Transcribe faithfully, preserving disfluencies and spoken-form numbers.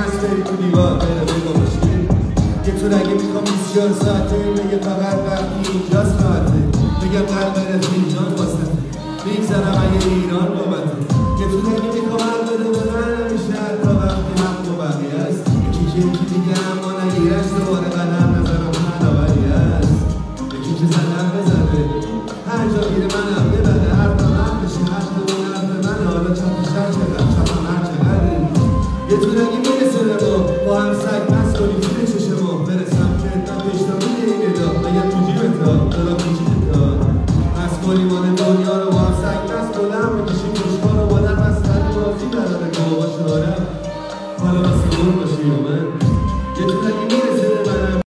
هست بری تو دیوار بره بگو مشکل یه تو رگه میخوام بیست و چهار ساعته بگه فقط وقتی اینجاست راحته بگم قلب بره فینجان واسطه میگذرم اگه ایران بامته یه تو رگه میخوام قلب بده به من